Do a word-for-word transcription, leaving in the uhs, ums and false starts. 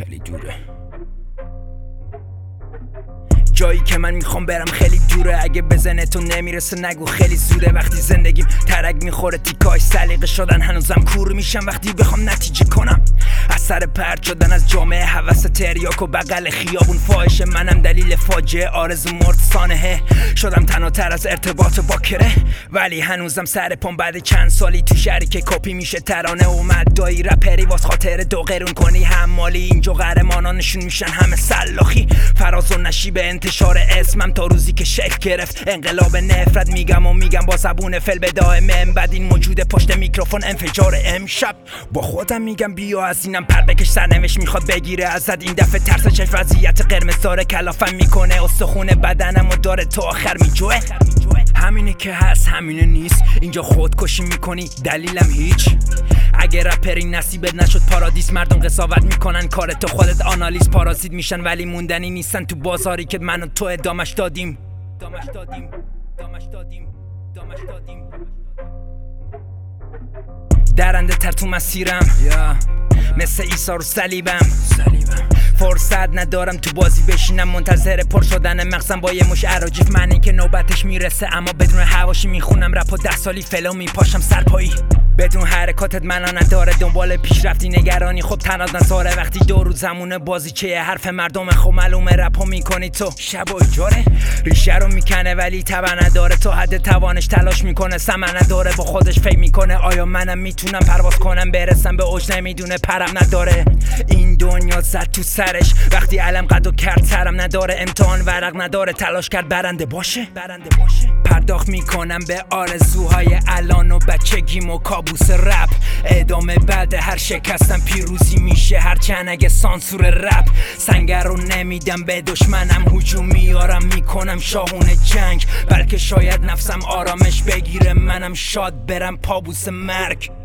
خیلی دوره. جایی که من میخوام برم خیلی دوره. اگه بزنه تو نمیرسه نگو خیلی زوده. وقتی زندگیم ترک میخوره تیکاش سلیقه شدن هنوزم کور میشم وقتی بخوام نتیجه کنم. از سر پرت شدن از جامعه هوس تریاک و بغل خیابون فاحشه. منم دلیل فاجعه آرزو مرد سانحه. شدم تنها از ارتباط با کره ولی هنوزم سر پام بعد چند سالی تو شهری که کپی میشه ترانه اومد دایی رپری واس خاطر دو قرون کنی حمالی. اینجا قهرمانانشون میشن همه سلاخی. فراز و نشیب انتشار اسمم تا روزی که شکل گرفت انقلاب نفرت. میگم و میگم با زبون فل به دائم بعد این موجود پشت میکروفون انفجار امشب. با خودم میگم بیا از اینم پر بکش سرنوشت میخواد بگیره ازت این دفعه. ترس چش وضعیت قرمز داره کلافم میکنه استخون بدنمو داره تا آخر میجوه. همینه که هست همینه نیست. اینجا خودکشی میکنی دلیلم هیچ. اگه رپری نصیبت نشد پارادیس مردم قضاوت میکنن کار تو خودت آنالیز. پارازیت میشن ولی موندنی نیستن تو بازاری که من و تو ادامش دادیم دامش دادیم دامش دادیم دامش دادیم. درنده تر تو مسیرم yeah. مثل عیسی رو صلیبم فرصت ندارم تو بازی بشینم منتظر پر شدن مغزم با یه مش اراجیف. منی که نوبتش میرسه اما بدون حواشی میخونم رپ و ده سالی فلو میپاشم سرپایی. بدون حرکاتت منا نداره دنبال پیشرفتی نگرانی. خب تنات نزاره وقتی دو روز زمونه بازی چه حرف مردم. خب معلومه رپو میکنی تو شب و اجاره. ریشه رو میکنه ولی تبع نداره. تا حد توانش تلاش میکنه سمن نداره. با خودش فکر میکنه آیا منم میتونم پرواز کنم برسم به اوج نمیدونه پرم نداره. این دنیا زد تو سرش وقتی علم قد و کرد سرم نداره. امتحان ورق نداره تلاش کرد برنده باشه برنده باشه. پرداخت میکنم به آرزوهای الان و بچگیم و کابوس رپ. ادامه بعد هر شکستم پیروزی میشه هرچند اگه سانسور رپ. سنگر رو نمیدم به دشمنم هجوم میارم میکنم شاهون جنگ. بلکه شاید نفسم آرامش بگیره منم شاد برم پابوس مرگ.